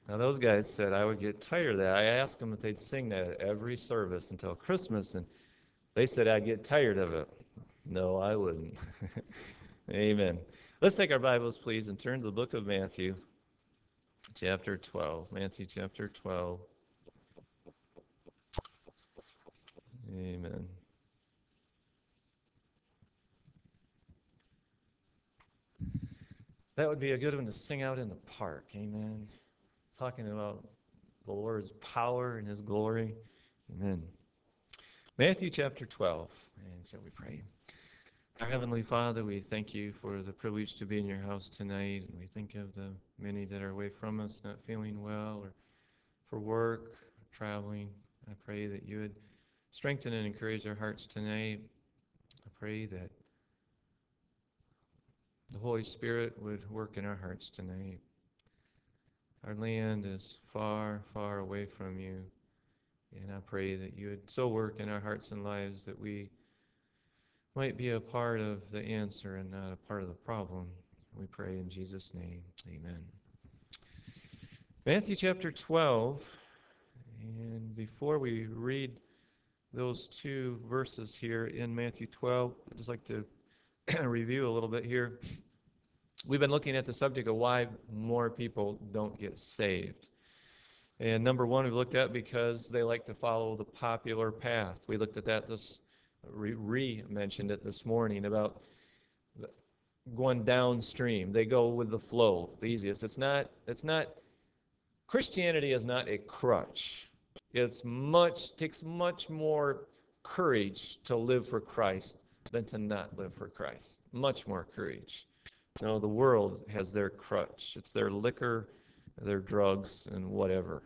Now, those guys said I would get tired of that. I asked them if they'd sing that at every service until Christmas, and they said I'd get tired of it. No, I wouldn't. Amen. Let's take our Bibles, please, and turn to the book of Matthew, chapter 12. Matthew, chapter 12. Amen. That would be a good one to sing out in the park. Amen. Talking about the Lord's power and his glory. Amen. Matthew chapter 12. And shall we pray? Our Heavenly Father, we thank you for the privilege to be in your house tonight. And we think of the many that are away from us, not feeling well, or for work, traveling. I pray that you would strengthen and encourage our hearts tonight. I pray that the Holy Spirit would work in our hearts tonight. Our land is far, far away from you. And I pray that you would so work in our hearts and lives that we might be a part of the answer and not a part of the problem. We pray in Jesus' name. Amen. Matthew chapter 12. And before we read those two verses here in Matthew 12, I'd just like to review a little bit here. We've been looking at the subject of why more people don't get saved. And number one, we looked at because they like to follow the popular path. We looked at that mentioned it this morning about going downstream. They go with the flow, the easiest. Christianity is not a crutch. Takes much more courage to live for Christ than to not live for Christ. Much more courage. No, the world has their crutch. It's their liquor, their drugs, and whatever.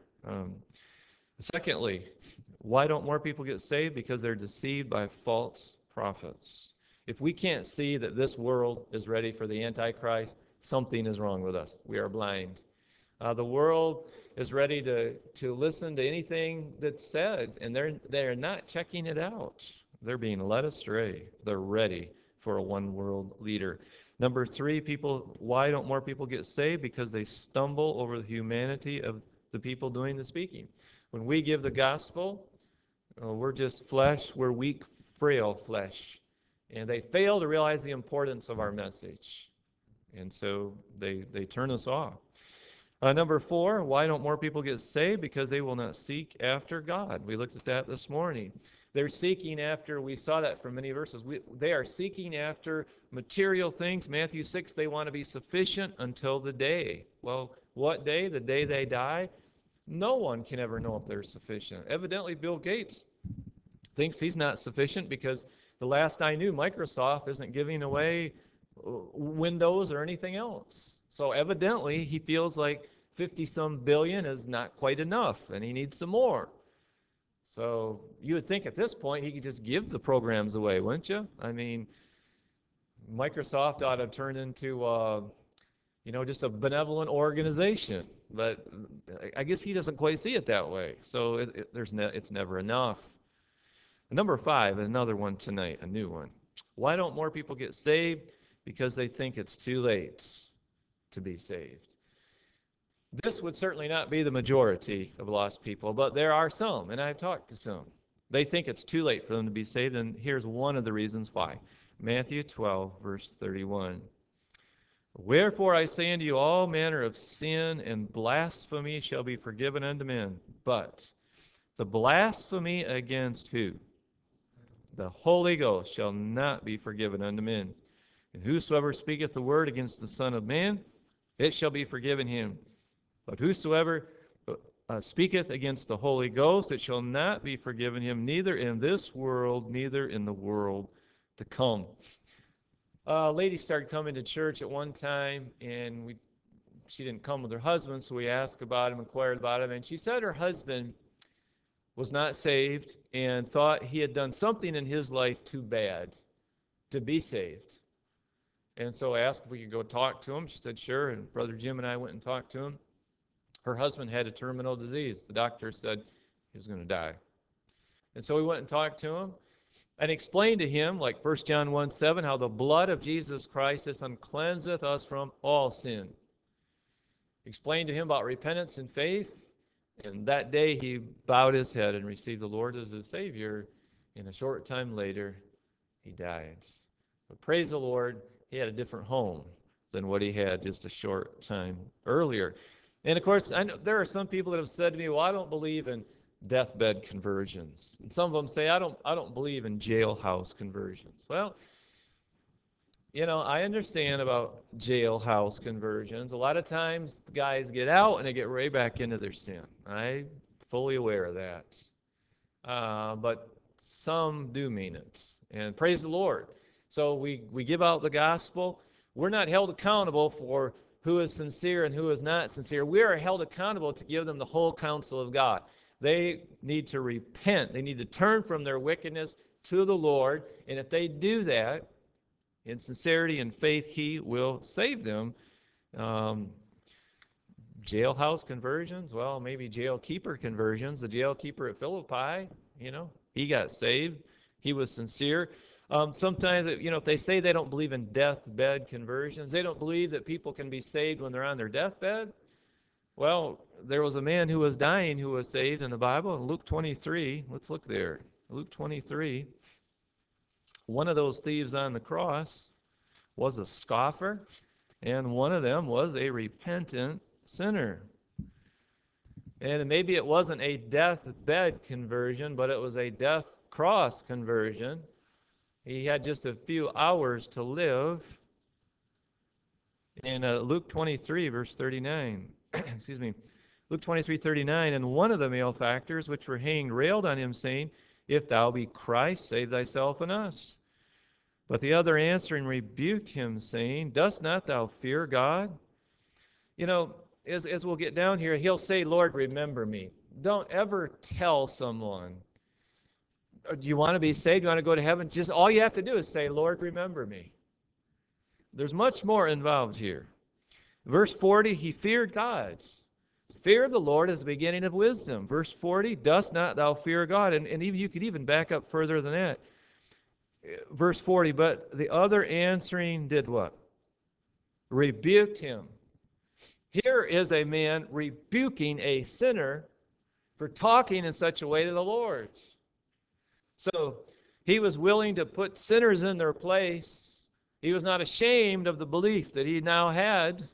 Secondly, why don't more people get saved? Because they're deceived by false prophets. If we can't see that this world is ready for the Antichrist, something is wrong with us. We are blind. The world is ready to listen to anything that's said, and they're not checking it out. They're being led astray. They're ready for a one-world leader. Number three, why don't more people get saved? Because they stumble over the humanity of the people doing the speaking. When we give the gospel, we're just flesh, we're weak, frail flesh. And they fail to realize the importance of our message. And so they turn us off. Number four, why don't more people get saved? Because they will not seek after God. We looked at that this morning. They're seeking after, we saw that from many verses, they are seeking after material things. Matthew 6, they want to be sufficient until the day. Well, what day? The day they die? No one can ever know if they're sufficient. Evidently, Bill Gates thinks he's not sufficient because the last I knew, Microsoft isn't giving away Windows or anything else. So evidently, he feels like 50-some billion is not quite enough, and he needs some more. So you would think at this point he could just give the programs away, wouldn't you? I mean, Microsoft ought to turn into, just a benevolent organization. But I guess he doesn't quite see it that way. So it's never enough. Number five, another one tonight, a new one. Why don't more people get saved? Because they think it's too late to be saved. This would certainly not be the majority of lost people, but there are some, and I've talked to some. They think it's too late for them to be saved, and here's one of the reasons why. Matthew 12, verse 31. Wherefore I say unto you, all manner of sin and blasphemy shall be forgiven unto men, but the blasphemy against who? The Holy Ghost shall not be forgiven unto men. And whosoever speaketh the word against the Son of Man, it shall be forgiven him. But whosoever speaketh against the Holy Ghost, it shall not be forgiven him, neither in this world, neither in the world to come. A lady started coming to church at one time, and she didn't come with her husband, so we asked about him, inquired about him, and she said her husband was not saved and thought he had done something in his life too bad to be saved. And so I asked if we could go talk to him. She said, sure, and Brother Jim and I went and talked to him. Her husband had a terminal disease. The doctor said he was going to die. And so we went and talked to him and explained to him, like 1 John 1:7, how the blood of Jesus Christ, his Son, cleanseth us from all sin. explained to him about repentance and faith, and that day he bowed his head and received the Lord as his Savior. And a short time later, he died. But praise the Lord, he had a different home than what he had just a short time earlier. And of course, I know there are some people that have said to me, well, I don't believe in deathbed conversions. And some of them say, I don't believe in jailhouse conversions. Well, I understand about jailhouse conversions. A lot of times guys get out and they get right back into their sin. I'm fully aware of that. But some do mean it. And praise the Lord. So we give out the gospel. We're not held accountable for who is sincere and who is not sincere. We are held accountable to give them the whole counsel of God. They need to repent. They need to turn from their wickedness to the Lord. And if they do that, in sincerity and faith, he will save them. Jailhouse conversions, well, maybe jailkeeper conversions. The jailkeeper at Philippi, he got saved. He was sincere. Sometimes, if they say they don't believe in deathbed conversions, they don't believe that people can be saved when they're on their deathbed. Well, there was a man who was dying who was saved in the Bible. In Luke 23, let's look there. Luke 23. One of those thieves on the cross was a scoffer, and one of them was a repentant sinner. And maybe it wasn't a deathbed conversion, but it was a death cross conversion. He had just a few hours to live. In Luke 23, verse 39, excuse me, Luke 23:39, and one of the malefactors which were hanged railed on him, saying, If thou be Christ, save thyself and us. But the other answering rebuked him, saying, Dost not thou fear God? As we'll get down here, he'll say, Lord, remember me. Don't ever tell someone, do you want to be saved? Do you want to go to heaven? Just all you have to do is say, Lord, remember me. There's much more involved here. Verse 40, he feared God. Fear of the Lord is the beginning of wisdom. Verse 40, dost not thou fear God? And even you could even back up further than that. Verse 40, but the other answering did what? Rebuked him. Here is a man rebuking a sinner for talking in such a way to the Lord. So he was willing to put sinners in their place. He was not ashamed of the belief that he now had.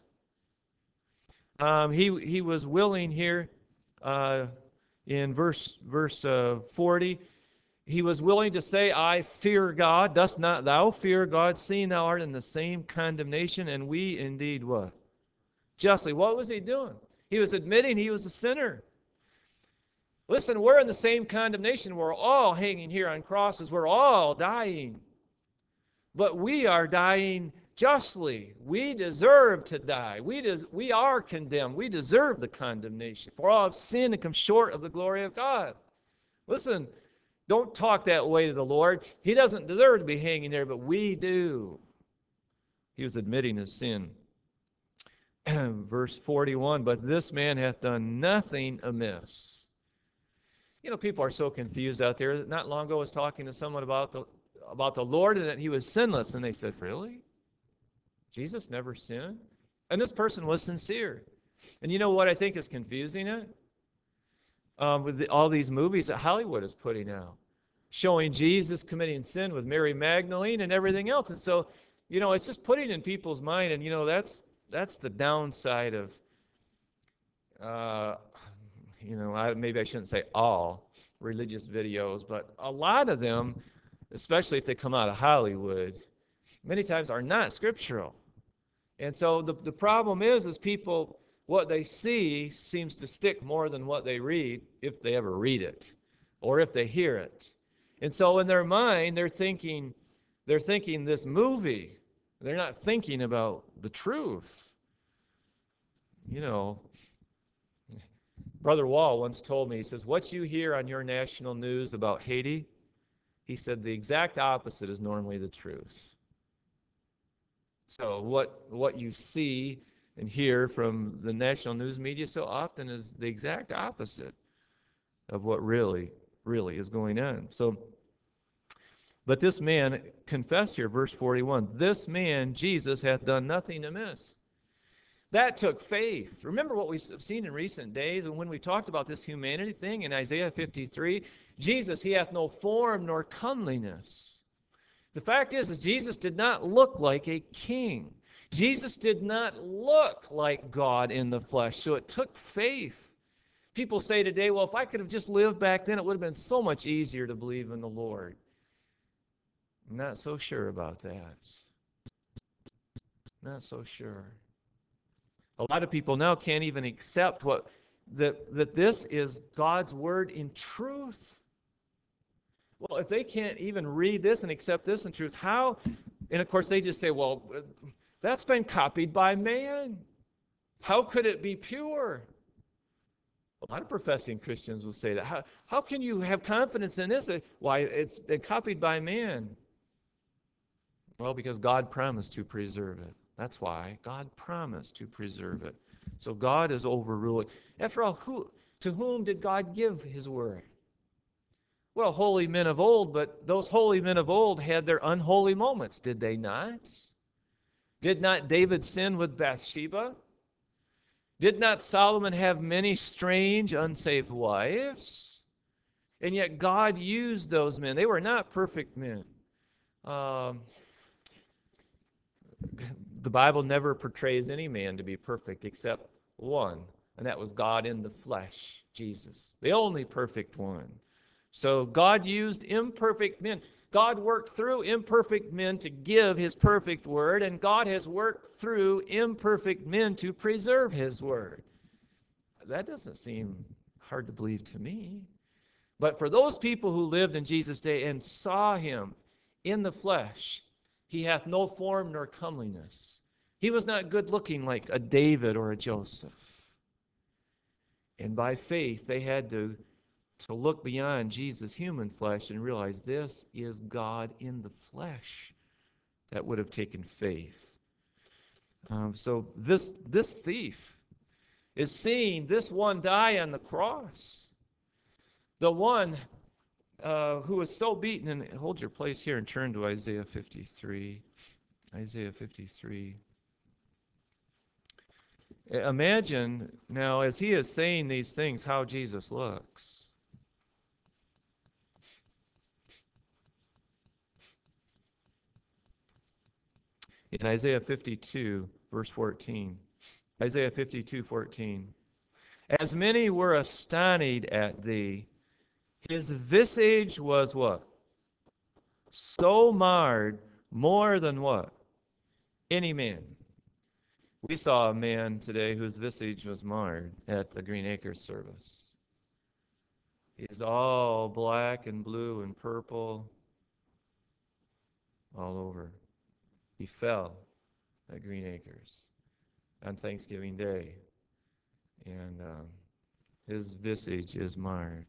He was willing here in verse 40. He was willing to say, I fear God. Dost not thou fear God, seeing thou art in the same condemnation? And we indeed what? Justly. What was he doing? He was admitting he was a sinner. Listen, we're in the same condemnation. We're all hanging here on crosses. We're all dying. But we are dying justly. We deserve to die. We are condemned. We deserve the condemnation. For all have sinned and come short of the glory of God. Listen, don't talk that way to the Lord. He doesn't deserve to be hanging there, but we do. He was admitting his sin. Verse 41, but this man hath done nothing amiss. People are so confused out there. Not long ago I was talking to someone about the Lord and that he was sinless. And they said, really? Jesus never sinned? And this person was sincere. And you know what I think is confusing it? With all these movies that Hollywood is putting out, showing Jesus committing sin with Mary Magdalene and everything else. And so, it's just putting in people's mind. And, that's the downside of, maybe I shouldn't say all religious videos, but a lot of them, especially if they come out of Hollywood, many times are not scriptural. And so the problem is people, what they see seems to stick more than what they read, if they ever read it or if they hear it. And so in their mind, they're thinking this movie. They're not thinking about the truth. Brother Wall once told me, he says, what you hear on your national news about Haiti, he said the exact opposite is normally the truth. So what you see and hear from the national news media so often is the exact opposite of what really is going on. So, but this man confessed here, verse 41, this man, Jesus, hath done nothing amiss. That took faith. Remember what we've seen in recent days, and when we talked about this humanity thing in Isaiah 53, Jesus, he hath no form nor comeliness. The fact is Jesus did not look like a king. Jesus did not look like God in the flesh, so it took faith. People say today, well, if I could have just lived back then, it would have been so much easier to believe in the Lord. I'm not so sure about that. Not so sure. A lot of people now can't even accept that this is God's word in truth. Well, if they can't even read this and accept this in truth, how? And of course, they just say, well, that's been copied by man. How could it be pure? A lot of professing Christians will say that. How can you have confidence in this? Why, it's been copied by man. Well, because God promised to preserve it. That's why God promised to preserve it. So God is overruling. After all, to whom did God give his word? Well, holy men of old, but those holy men of old had their unholy moments, did they not? Did not David sin with Bathsheba? Did not Solomon have many strange, unsaved wives? And yet God used those men. They were not perfect men. The Bible never portrays any man to be perfect except one, and that was God in the flesh, Jesus, the only perfect one. So God used imperfect men. God worked through imperfect men to give his perfect word, and God has worked through imperfect men to preserve his word. That doesn't seem hard to believe to me. But for those people who lived in Jesus' day and saw him in the flesh, he hath no form nor comeliness. He was not good looking like a David or a Joseph. And by faith, they had to look beyond Jesus' human flesh and realize this is God in the flesh. That would have taken faith. So this thief is seeing this one die on the cross. The one who was so beaten. And hold your place here and turn to Isaiah 53. Isaiah 53. Imagine now, as he is saying these things, how Jesus looks. In Isaiah 52, verse 14. Isaiah 52, 14. As many were astonished at thee, his visage was what? So marred more than what? Any man. We saw a man today whose visage was marred at the Green Acres service. He's all black and blue and purple all over. He fell at Green Acres on Thanksgiving Day, and his visage is marred.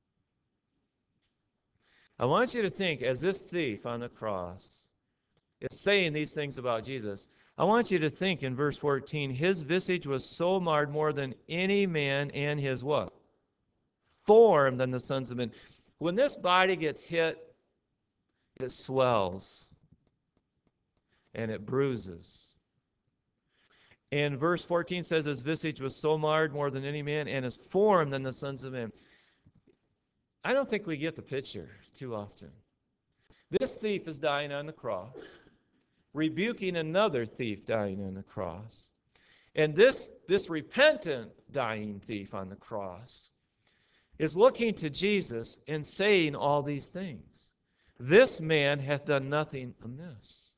I want you to think, as this thief on the cross is saying these things about Jesus, I want you to think in verse 14, his visage was so marred more than any man, and his what? Form than the sons of men. When this body gets hit, it swells and it bruises. And verse 14 says his visage was so marred more than any man, and his form than the sons of men. I don't think we get the picture too often. This thief is dying on the cross, rebuking another thief dying on the cross. And this repentant dying thief on the cross is looking to Jesus and saying all these things. This man hath done nothing amiss.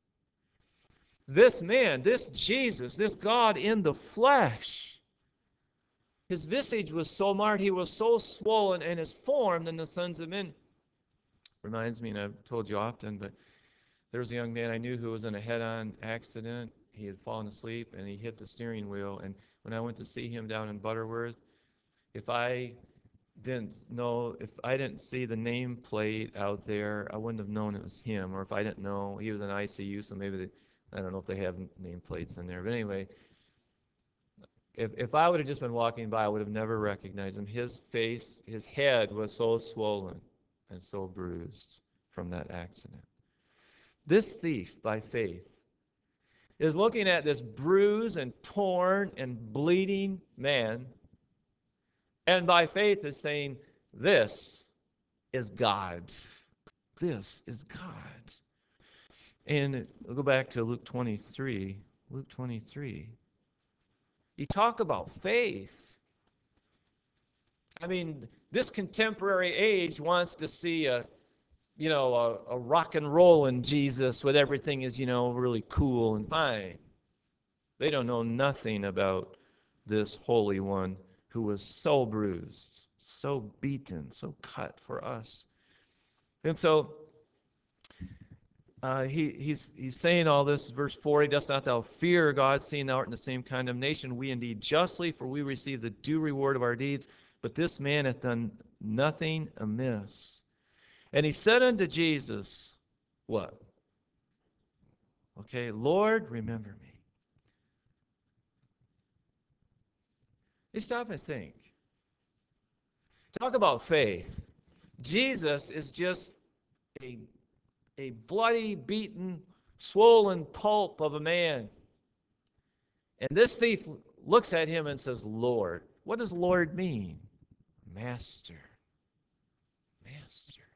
This man, this Jesus, this God in the flesh, his visage was so marred, he was so swollen, and his form than the sons of men. Reminds me, and I've told you often, but there was a young man I knew who was in a head-on accident. He had fallen asleep, and he hit the steering wheel. And when I went to see him down in Butterworth, if I didn't see the nameplate out there, I wouldn't have known it was him. Or if I didn't know, he was in ICU, so maybe I don't know if they have nameplates in there. But anyway, if I would have just been walking by, I would have never recognized him. His face, his head was so swollen and so bruised from that accident. This thief, by faith, is looking at this bruised and torn and bleeding man, and by faith is saying, this is God. This is God. And we'll go back to Luke 23. Luke 23. You talk about faith. I mean, this contemporary age wants to see a rock and roll in Jesus with everything is, really cool and fine. They don't know nothing about this Holy One who was so bruised, so beaten, so cut for us. And so he's saying all this, verse 40, dost not thou fear God, seeing thou art in the same condemnation? We indeed justly, for we receive the due reward of our deeds. But this man hath done nothing amiss. And he said unto Jesus, what? Okay, Lord, remember me. You stop and think. Talk about faith. Jesus is just a bloody, beaten, swollen pulp of a man. And this thief looks at him and says, Lord. What does Lord mean? Master. Master.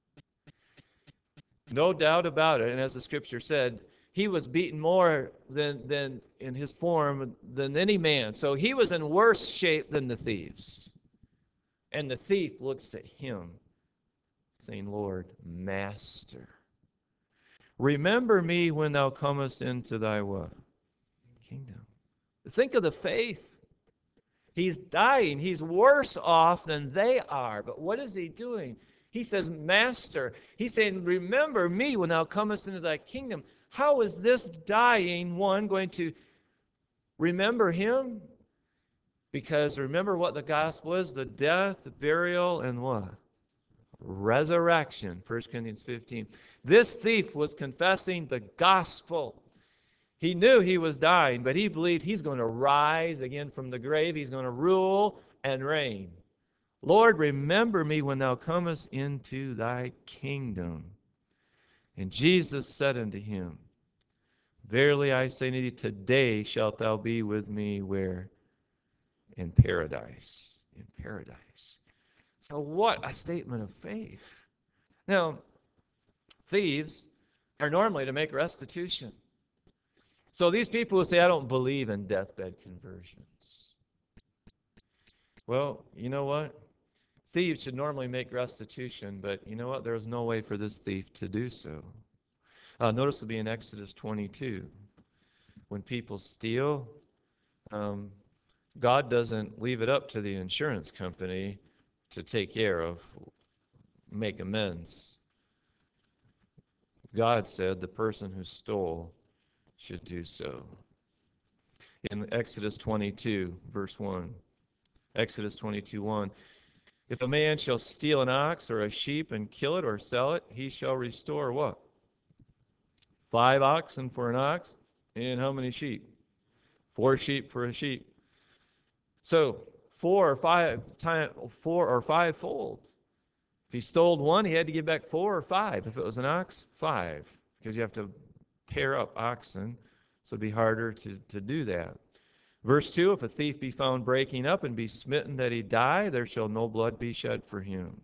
No doubt about it. And as the scripture said, he was beaten more than in his form than any man. So he was in worse shape than the thieves. And the thief looks at him, saying, Lord, Master, remember me when thou comest into thy what? Kingdom. Think of the faith. He's dying. He's worse off than they are. But what is he doing? He says, Master. He's saying, remember me when thou comest into thy kingdom. How is this dying one going to remember him? Because remember what the gospel is, the death, the burial, and what? Resurrection. 1 Corinthians 15. This thief was confessing the gospel. He knew he was dying, but he believed he's going to rise again from the grave. He's going to rule and reign. Lord, remember me when thou comest into thy kingdom. And Jesus said unto him, verily I say unto thee, today shalt thou be with me where? In paradise. In paradise. So what a statement of faith. Now, thieves are normally to make restitution. So these people who say, I don't believe in deathbed conversions. Well, you know what? Thieves should normally make restitution, but you know what? There was no way for this thief to do so. Notice it'll be in Exodus 22. When people steal, God doesn't leave it up to the insurance company to take care of, make amends. God said the person who stole should do so. In Exodus 22, verse 1. Exodus 22:1. If a man shall steal an ox or a sheep and kill it or sell it, he shall restore what? 5 oxen for an ox, and how many sheep? 4 sheep for a sheep. So 4 or 5 fold. If he stole one, he had to give back 4 or 5. If it was an ox, 5, because you have to pair up oxen, so it'd be harder to do that. Verse 2, if a thief be found breaking up and be smitten that he die, there shall no blood be shed for him.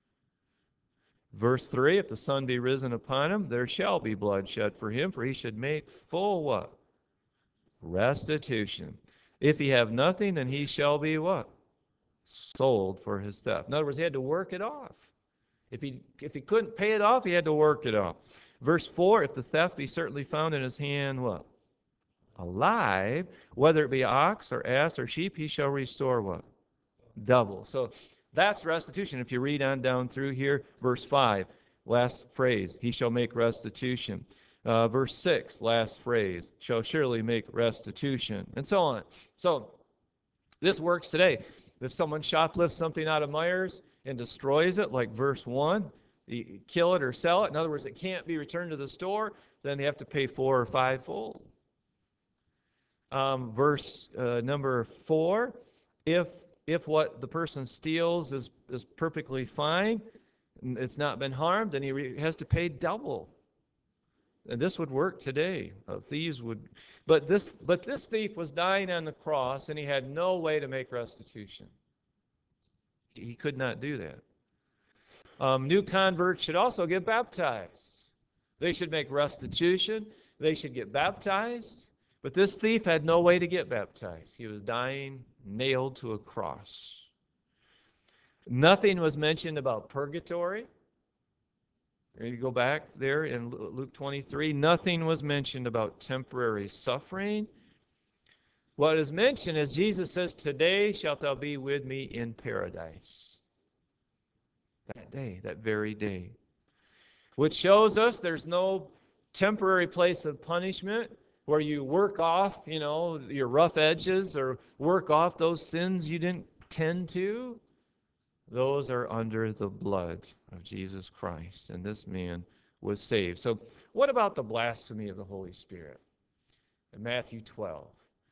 Verse 3, if the sun be risen upon him, there shall be blood shed for him, for he should make full what? Restitution. If he have nothing, then he shall be what? Sold for his theft. In other words, he had to work it off. If he couldn't pay it off, he had to work it off. Verse 4, if the theft be certainly found in his hand, what? Alive, whether it be ox or ass or sheep, he shall restore what? Double. So that's restitution. If you read on down through here, verse 5, last phrase, he shall make restitution. Verse 6, last phrase, shall surely make restitution, and so on. So this works today. If someone shoplifts something out of Myers and destroys it, like verse 1, you kill it or sell it, in other words, it can't be returned to the store, then they have to pay 4 or 5 fold. Verse number 4, if what the person steals is perfectly fine, it's not been harmed, then he has to pay double. And this would work today. Thieves would, but this thief was dying on the cross, and he had no way to make restitution. He could not do that. New converts should also get baptized. They should make restitution. They should get baptized. But this thief had no way to get baptized. He was dying, nailed to a cross. Nothing was mentioned about purgatory. You go back there in Luke 23. Nothing was mentioned about temporary suffering. What is mentioned is Jesus says, "Today shalt thou be with me in paradise." That day, that very day. Which shows us there's no temporary place of punishment where you work off, your rough edges or work off those sins you didn't tend to. Those are under the blood of Jesus Christ, and this man was saved. So what about the blasphemy of the Holy Spirit? In Matthew 12.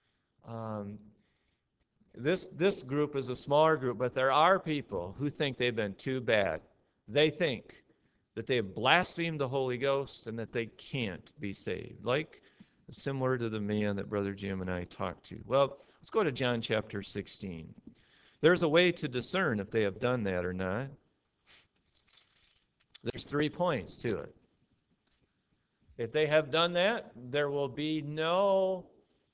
This group is a smaller group, but there are people who think they've been too bad. They think that they have blasphemed the Holy Ghost and that they can't be saved, similar to the man that Brother Jim and I talked to. Well, let's go to John chapter 16. There's a way to discern if they have done that or not. There's 3 points to it. If they have done that, there will be no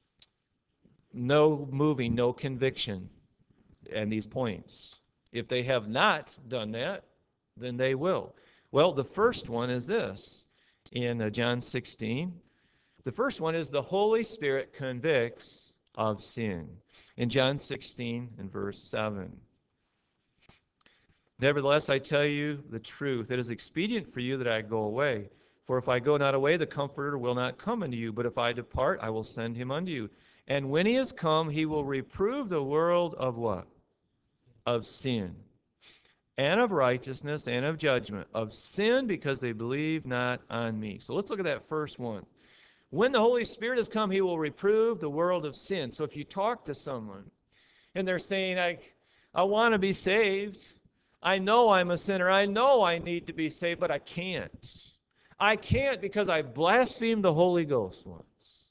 moving, no conviction and these points. If they have not done that, then they will. Well, the first one is this in John 16. The first one is the Holy Spirit convicts of sin. In John 16 and verse 7. Nevertheless, I tell you the truth. It is expedient for you that I go away. For if I go not away, the Comforter will not come unto you. But if I depart, I will send him unto you. And when he is come, he will reprove the world of what? Of sin, and of righteousness, and of judgment. Of sin, because they believe not on me. So let's look at that first one. When the Holy Spirit has come, he will reprove the world of sin. So if you talk to someone, and they're saying, I want to be saved. I know I'm a sinner. I know I need to be saved, but I can't. I can't because I blasphemed the Holy Ghost once.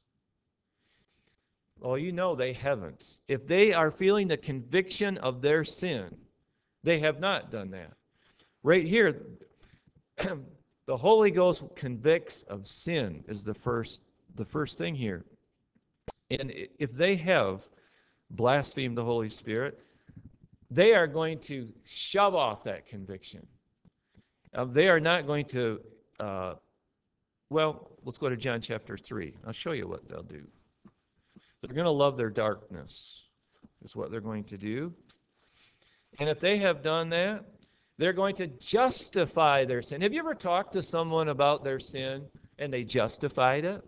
Well, they haven't. If they are feeling the conviction of their sin, they have not done that. Right here, the Holy Ghost convicts of sin is the first thing here. And if they have blasphemed the Holy Spirit, they are going to shove off that conviction. They are not going to, let's go to John chapter 3. I'll show you what they'll do. They're going to love their darkness, is what they're going to do. And if they have done that, they're going to justify their sin. Have you ever talked to someone about their sin and they justified it?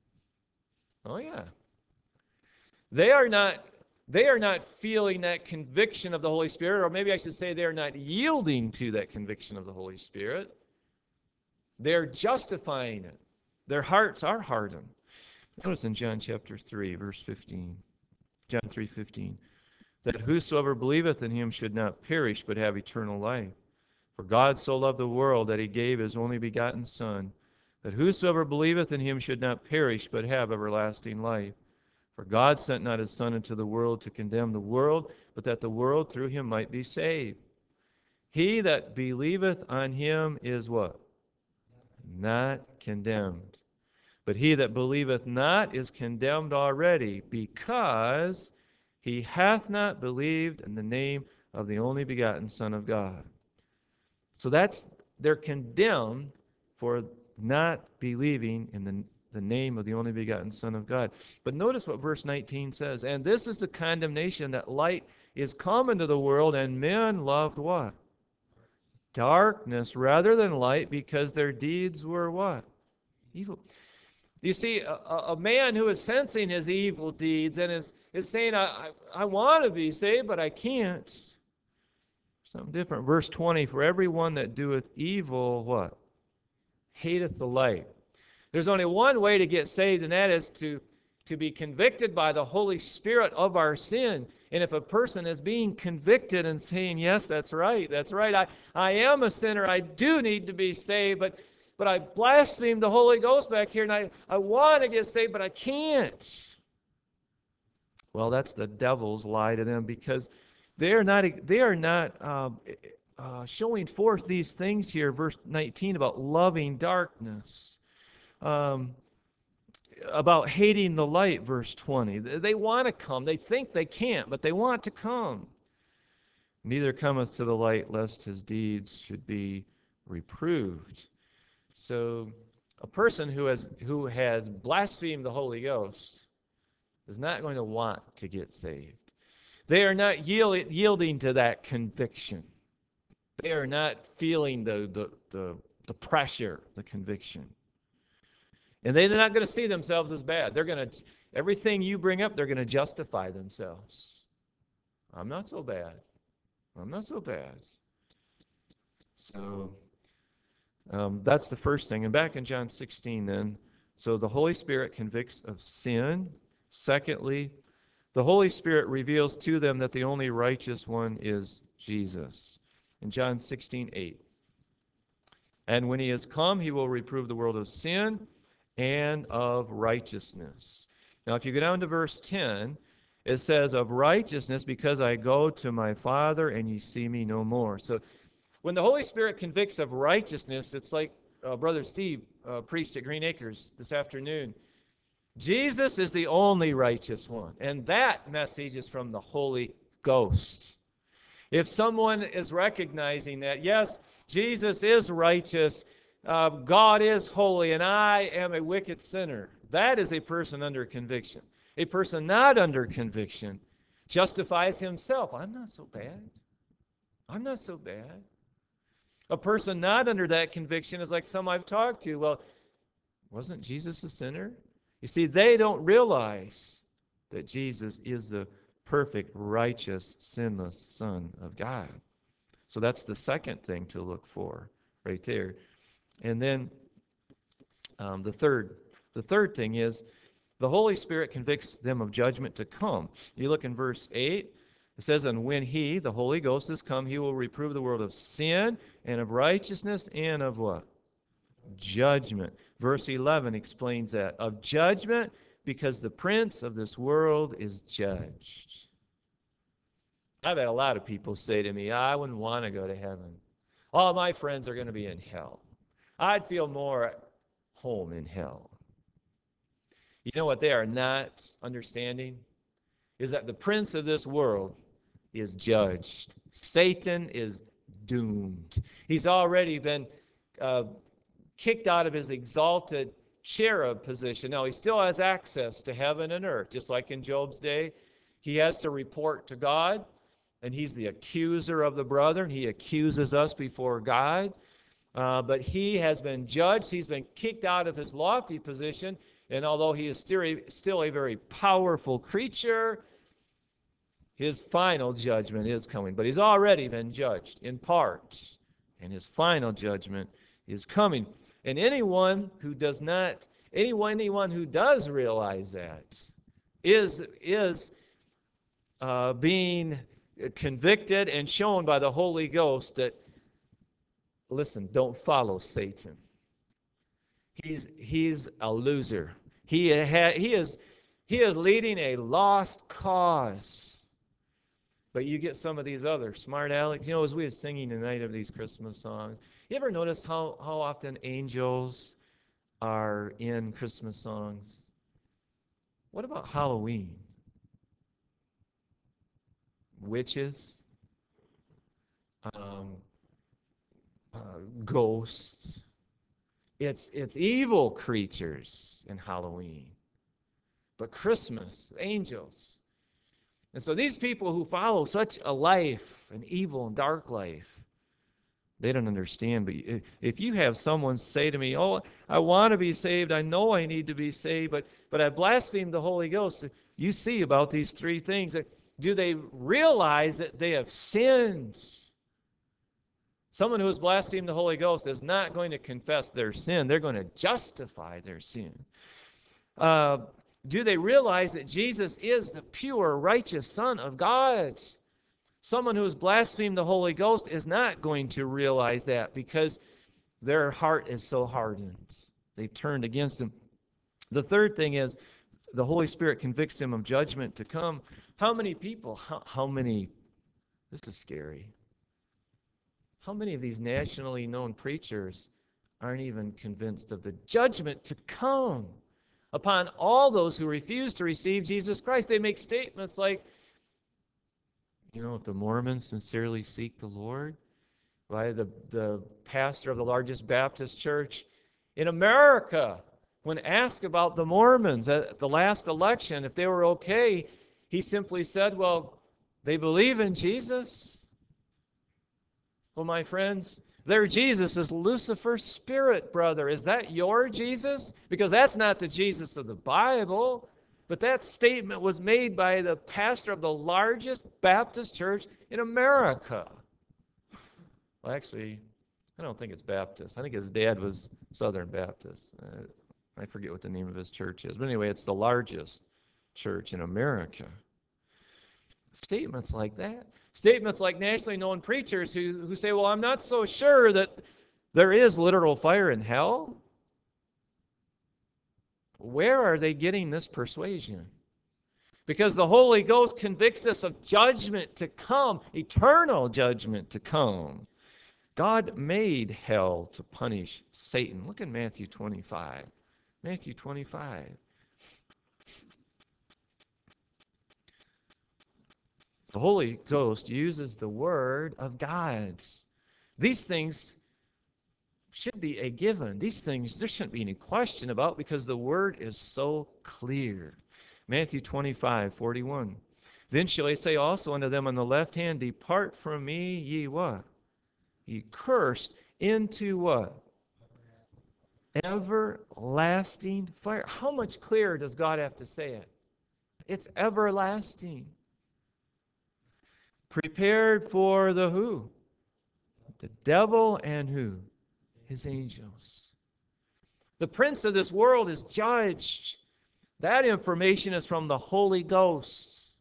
Oh, yeah. They are not feeling that conviction of the Holy Spirit, or maybe I should say they are not yielding to that conviction of the Holy Spirit. They're justifying it. Their hearts are hardened. Notice in John chapter 3, verse 15, John 3:15, that whosoever believeth in him should not perish, but have eternal life. For God so loved the world that he gave his only begotten Son, that whosoever believeth in him should not perish, but have everlasting life. For God sent not his Son into the world to condemn the world, but that the world through him might be saved. He that believeth on him is what? Not condemned. But he that believeth not is condemned already, because he hath not believed in the name of the only begotten Son of God. So they're condemned for not believing in the name of the only begotten Son of God. But notice what verse 19 says. And this is the condemnation, that light is come into the world, and men loved what? Darkness rather than light, because their deeds were what? Evil. You see, a man who is sensing his evil deeds and is saying, I want to be saved, but I can't. Something different. Verse 20, for everyone that doeth evil, what? Hateth the light. There's only one way to get saved, and that is to be convicted by the Holy Spirit of our sin. And if a person is being convicted and saying, yes, that's right, I am a sinner, I do need to be saved, but but I blaspheme the Holy Ghost back here, and I want to get saved, but I can't. Well, that's the devil's lie to them, because they are not showing forth these things here, verse 19, about loving darkness, about hating the light, verse 20. They want to come. They think they can't, but they want to come. Neither cometh to the light, lest his deeds should be reproved. So a person who has blasphemed the Holy Ghost is not going to want to get saved. They are not yielding to that conviction. They are not feeling the pressure, the conviction. And they're not going to see themselves as bad. They're going to, everything you bring up, they're going to justify themselves. I'm not so bad. I'm not so bad. So that's the first thing. And back in John 16 then, so the Holy Spirit convicts of sin. Secondly, the Holy Spirit reveals to them that the only righteous one is Jesus. In John 16:8. And when he is come, he will reprove the world of sin and of righteousness. Now, if you go down to verse 10, it says, of righteousness, because I go to my Father, and ye see me no more. So when the Holy Spirit convicts of righteousness, it's like Brother Steve preached at Green Acres this afternoon. Jesus is the only righteous one, and that message is from the Holy Ghost. If someone is recognizing that, yes, Jesus is righteous, God is holy, and I am a wicked sinner, that is a person under conviction. A person not under conviction justifies himself. I'm not so bad. I'm not so bad. A person not under that conviction is like some I've talked to. Well, wasn't Jesus a sinner? You see, they don't realize that Jesus is the perfect, righteous, sinless Son of God. So that's the second thing to look for right there. And then the third thing is the Holy Spirit convicts them of judgment to come. You look in verse 8, it says, and when he, the Holy Ghost, is come, he will reprove the world of sin and of righteousness and of what? Judgment. Verse 11 explains that. Of judgment, because the prince of this world is judged. I've had a lot of people say to me, I wouldn't want to go to heaven. All my friends are going to be in hell. I'd feel more at home in hell. You know what they are not understanding? Is that the prince of this world is judged. Satan is doomed. He's already been kicked out of his exalted cherub position. Now, he still has access to heaven and earth, just like in Job's day. He has to report to God, and he's the accuser of the brethren. He accuses us before God. But he has been judged. He's been kicked out of his lofty position. And although he is still a very powerful creature, his final judgment is coming. But he's already been judged in part. And his final judgment is coming. And anyone who does realize that is being convicted and shown by the Holy Ghost that, listen, don't follow Satan. He's a loser. He is leading a lost cause. But you get some of these other smart alecks. You know, as we were singing tonight of these Christmas songs, you ever notice how often angels are in Christmas songs? What about Halloween? Witches? Ghosts? It's evil creatures in Halloween. But Christmas, angels. And so these people who follow such a life, an evil and dark life, they don't understand. But if you have someone say to me, oh, I want to be saved, I know I need to be saved, but I blasphemed the Holy Ghost, you see about these three things. Do they realize that they have sinned? Someone who has blasphemed the Holy Ghost is not going to confess their sin. They're going to justify their sin. Do they realize that Jesus is the pure, righteous Son of God? Someone who has blasphemed the Holy Ghost is not going to realize that, because Their heart is so hardened. They've turned against him. The third thing is the Holy Spirit convicts him of judgment to come. How many people, how many, this is scary. How many of these nationally known preachers aren't even convinced of the judgment to come upon all those who refuse to receive Jesus Christ? They make statements like, if the Mormons sincerely seek the Lord, why the pastor of the largest Baptist church in America, when asked about the Mormons at the last election, if they were okay, he simply said, well, they believe in Jesus. Well, my friends, their Jesus is Lucifer's spirit, brother. Is that your Jesus? Because that's not the Jesus of the Bible. But that statement was made by the pastor of the largest Baptist church in America. Well, actually, I don't think it's Baptist. I think his dad was Southern Baptist. I forget what the name of his church is. But anyway, it's the largest church in America. Statements like that. Statements like nationally known preachers who say, well, I'm not so sure that there is literal fire in hell. Where are they getting this persuasion? Because the Holy Ghost convicts us of judgment to come, eternal judgment to come. God made hell to punish Satan. Look at Matthew 25. Matthew 25. The Holy Ghost uses the Word of God. These things should be a given. These things there shouldn't be any question about because the Word is so clear. Matthew 25:41. Then shall he say also unto them on the left hand, depart from me, ye what? Ye cursed, into what? Everlasting fire. How much clearer does God have to say it? It's everlasting. Prepared for the who? The devil and who? His angels. The prince of this world is judged. That information is from the Holy Ghost.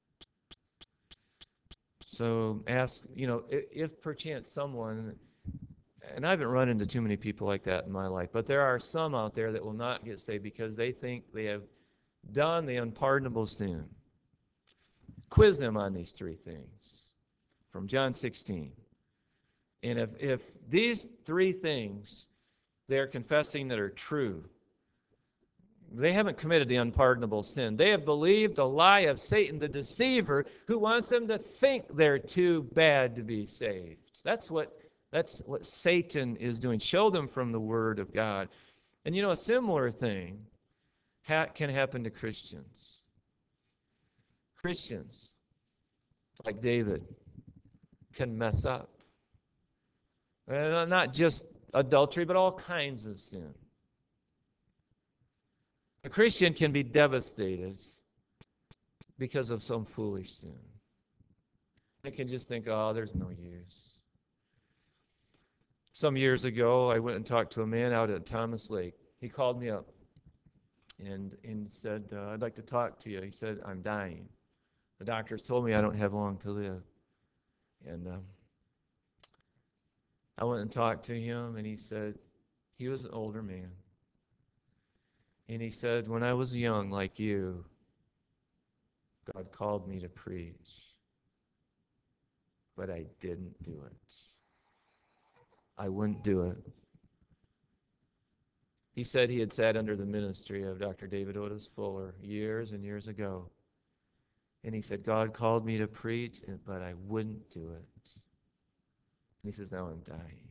So ask, if perchance someone, and I haven't run into too many people like that in my life, but there are some out there that will not get saved because they think they have done the unpardonable sin. Quiz them on these three things from John 16. And if these three things they're confessing that are true, they haven't committed the unpardonable sin. They have believed the lie of Satan, the deceiver, who wants them to think they're too bad to be saved. That's what Satan is doing. Show them from the Word of God. And a similar thing can happen to Christians. Christians, like David, can mess up. And not just adultery, but all kinds of sin. A Christian can be devastated because of some foolish sin. They can just think, oh, there's no use. Some years ago, I went and talked to a man out at Thomas Lake. He called me up and said, I'd like to talk to you. He said, I'm dying. The doctors told me I don't have long to live. And I went and talked to him, and he said, he was an older man. And he said, when I was young like you, God called me to preach, but I didn't do it. I wouldn't do it. He said he had sat under the ministry of Dr. David Otis Fuller years and years ago. And he said, God called me to preach, but I wouldn't do it. And he says, now I'm dying.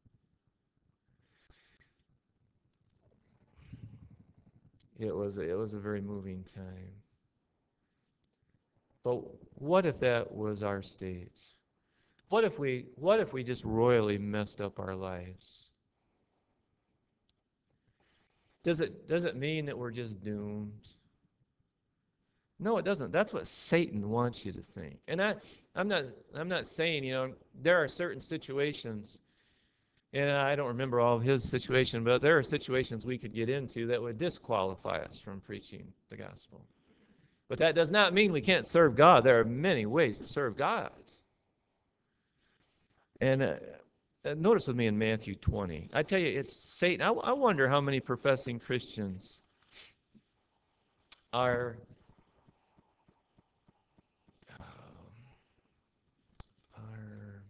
It was a very moving time. But what if that was our state? What if we just royally messed up our lives? Does it mean that we're just doomed? No, it doesn't. That's what Satan wants you to think. And I'm not saying, there are certain situations, and I don't remember all of his situation, but there are situations we could get into that would disqualify us from preaching the gospel. But that does not mean we can't serve God. There are many ways to serve God. And Notice with me in Matthew 20. I tell you, it's Satan. I wonder how many professing Christians are are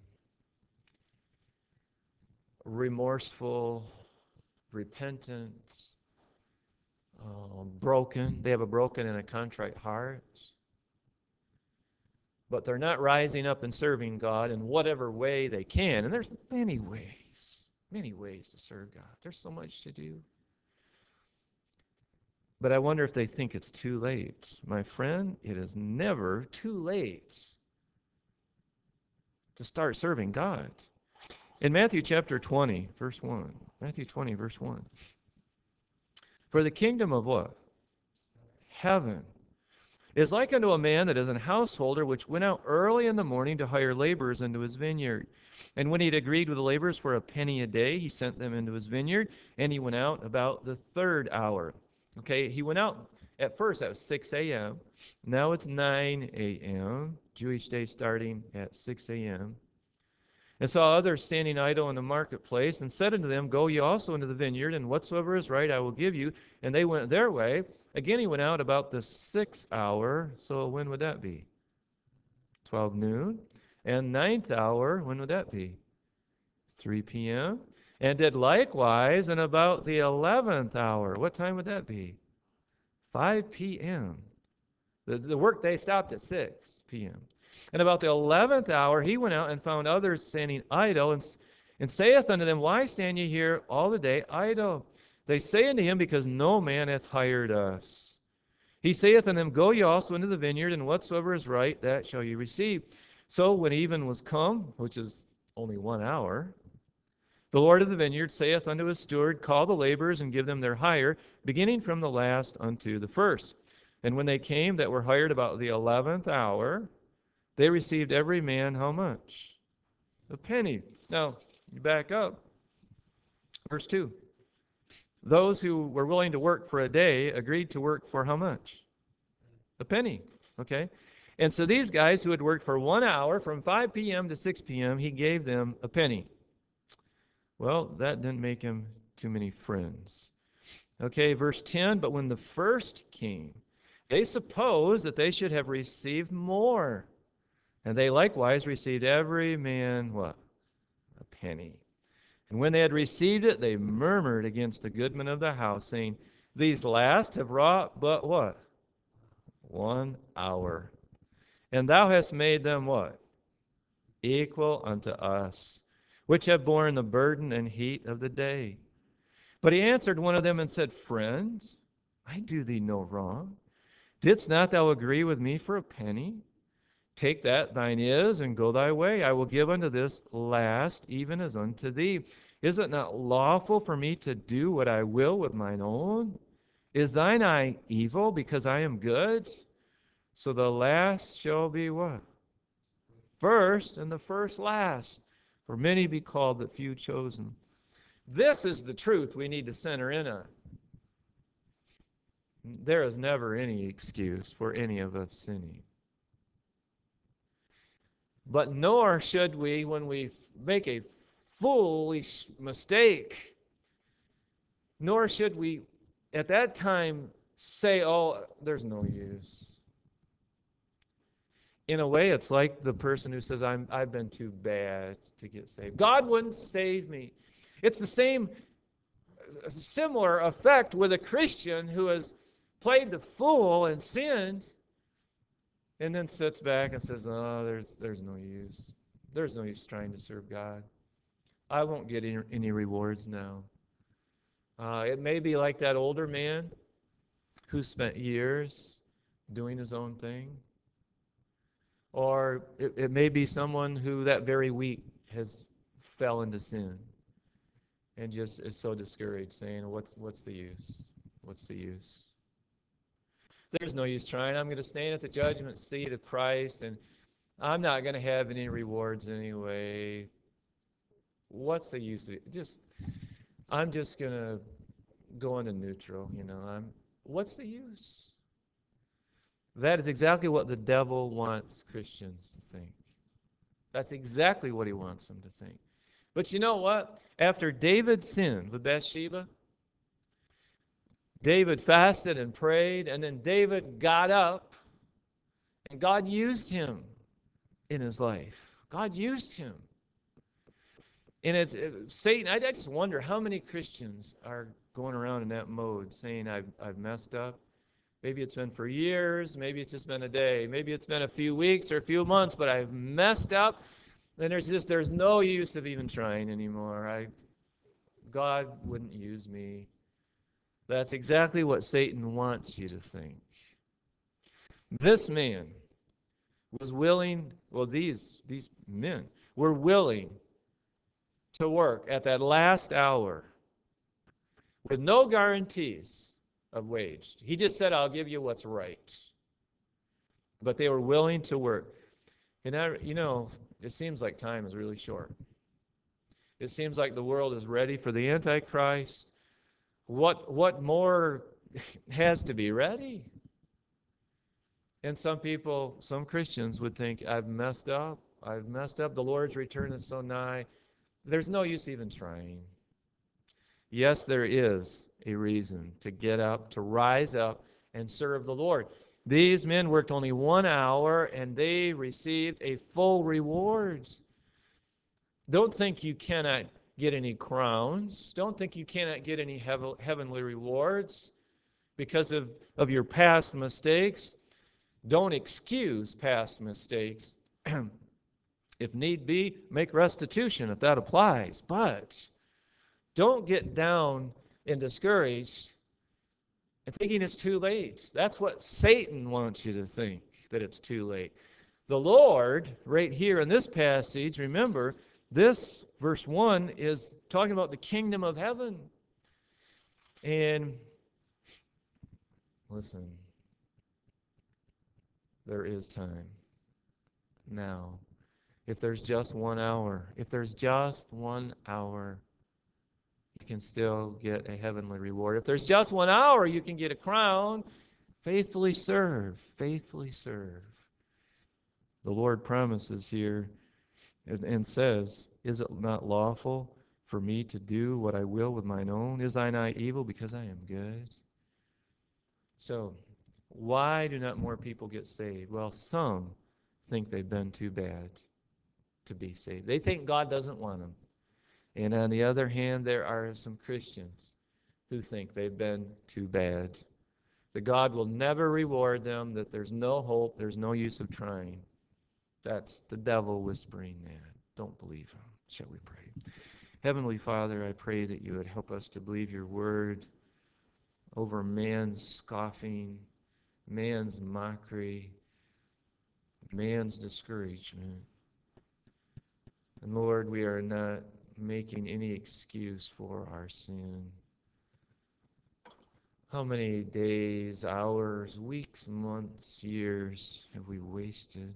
remorseful, repentant, broken. They have a broken and a contrite heart. But they're not rising up and serving God in whatever way they can. And there's many ways to serve God. There's so much to do. But I wonder if they think it's too late. My friend, it is never too late to start serving God. In Matthew chapter 20, verse 1. Matthew 20, verse 1. For the kingdom of what? Heaven is like unto a man that is an householder which went out early in the morning to hire laborers into his vineyard. And when he had agreed with the laborers for a penny a day, he sent them into his vineyard, and he went out about the third hour. Okay, he went out at first at 6 a.m. Now it's 9 a.m. Jewish day starting at 6 a.m. And saw others standing idle in the marketplace, and said unto them, Go ye also into the vineyard, and whatsoever is right I will give you. And they went their way. Again he went out about the sixth hour. So when would that be? 12 noon. And ninth hour, when would that be? 3 p.m. And did likewise, and about the 11th hour. What time would that be? 5 p.m. The workday stopped at 6 p.m. And about the 11th hour he went out and found others standing idle, and saith unto them, Why stand ye here all the day idle? They say unto him, Because no man hath hired us. He saith unto them, Go ye also into the vineyard, and whatsoever is right, that shall ye receive. So when even was come, which is only 1 hour, the Lord of the vineyard saith unto his steward, Call the laborers, and give them their hire, beginning from the last unto the first. And when they came that were hired about the 11th hour, they received every man how much? A penny. Now, you back up. Verse 2. Those who were willing to work for a day agreed to work for how much? A penny. Okay? And so these guys who had worked for 1 hour from 5 p.m. to 6 p.m., he gave them a penny. Well, that didn't make him too many friends. Okay, verse 10, but when the first came, they supposed that they should have received more. And they likewise received every man, what? A penny. And when they had received it, they murmured against the goodman of the house, saying, These last have wrought but what? 1 hour. And thou hast made them what? Equal unto us, which have borne the burden and heat of the day. But he answered one of them and said, Friend, I do thee no wrong. Didst not thou agree with me for a penny? Take that thine is, and go thy way. I will give unto this last, even as unto thee. Is it not lawful for me to do what I will with mine own? Is thine eye evil, because I am good? So the last shall be what? First, and the first last. For many be called, but few chosen. This is the truth we need to center in on. There is never any excuse for any of us sinning. But nor should we, when we make a foolish mistake, nor should we at that time say, Oh, there's no use. In a way, it's like the person who says, I've been too bad to get saved. God wouldn't save me. It's the same, similar effect with a Christian who has played the fool and sinned, and then sits back and says, Oh, there's no use. There's no use trying to serve God. I won't get any rewards now. It may be like that older man who spent years doing his own thing. Or it may be someone who that very week has fell into sin and just is so discouraged, saying, What's the use? What's the use? There's no use trying. I'm going to stand at the judgment seat of Christ, and I'm not going to have any rewards anyway. What's the use of it? I'm just going to go into neutral, what's the use? That is exactly what the devil wants Christians to think. That's exactly what he wants them to think. But you know what? After David sinned with Bathsheba, David fasted and prayed, and then David got up, and God used him in his life. God used him. And Satan, I just wonder how many Christians are going around in that mode saying, I've messed up. Maybe it's been for years. Maybe it's just been a day. Maybe it's been a few weeks or a few months, but I've messed up. And there's no use of even trying anymore. God wouldn't use me. That's exactly what Satan wants you to think. This man was willing, well, these men were willing to work at that last hour with no guarantees of wage. He just said, I'll give you what's right. But they were willing to work. And it seems like time is really short. It seems like the world is ready for the Antichrist. What more has to be ready? And some Christians would think, I've messed up. I've messed up. The Lord's return is so nigh. There's no use even trying. Yes, there is a reason to get up, to rise up, and serve the Lord. These men worked only 1 hour, and they received a full reward. Don't think you cannot get any crowns. Don't think you cannot get any heavenly rewards because of your past mistakes. Don't excuse past mistakes. If need be, make restitution if that applies. But don't get down and discouraged and thinking it's too late. That's what Satan wants you to think, that it's too late. The Lord, right here in this passage, remember, this verse 1 is talking about the kingdom of heaven. And listen, there is time now. If there's just 1 hour, you can still get a heavenly reward. If there's just 1 hour, you can get a crown. Faithfully serve. Faithfully serve. The Lord promises here and says, is it not lawful for me to do what I will with mine own? Is I not evil because I am good? So, why do not more people get saved? Well, some think they've been too bad to be saved. They think God doesn't want them. And on the other hand, there are some Christians who think they've been too bad, that God will never reward them, that there's no hope, there's no use of trying. That's the devil whispering that. Don't believe him. Shall we pray? Heavenly Father, I pray that you would help us to believe your word over man's scoffing, man's mockery, man's discouragement. And Lord, we are not making any excuse for our sin. How many days, hours, weeks, months, years have we wasted?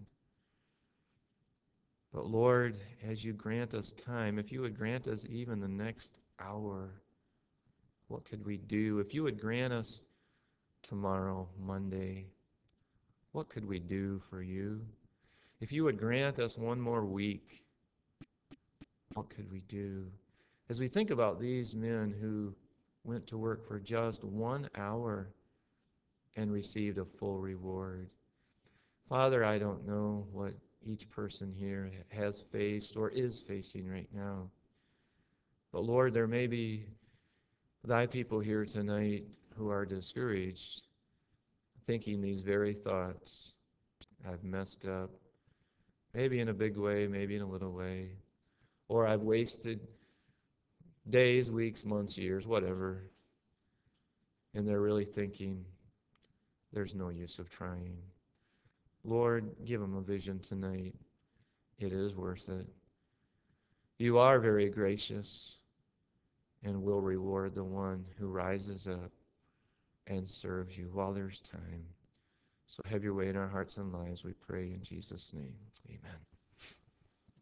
But Lord, as you grant us time, if you would grant us even the next hour, what could we do? If you would grant us tomorrow, Monday, what could we do for you? If you would grant us one more week, what could we do? As we think about these men who went to work for just 1 hour and received a full reward. Father, I don't know what each person here has faced or is facing right now. But Lord, there may be thy people here tonight who are discouraged, thinking these very thoughts. I've messed up, maybe in a big way, maybe in a little way, or I've wasted days, weeks, months, years, whatever, and they're really thinking there's no use of trying. Lord, give them a vision tonight. It is worth it. You are very gracious and will reward the one who rises up and serves you while there's time. So have your way in our hearts and lives, we pray in Jesus' name. Amen.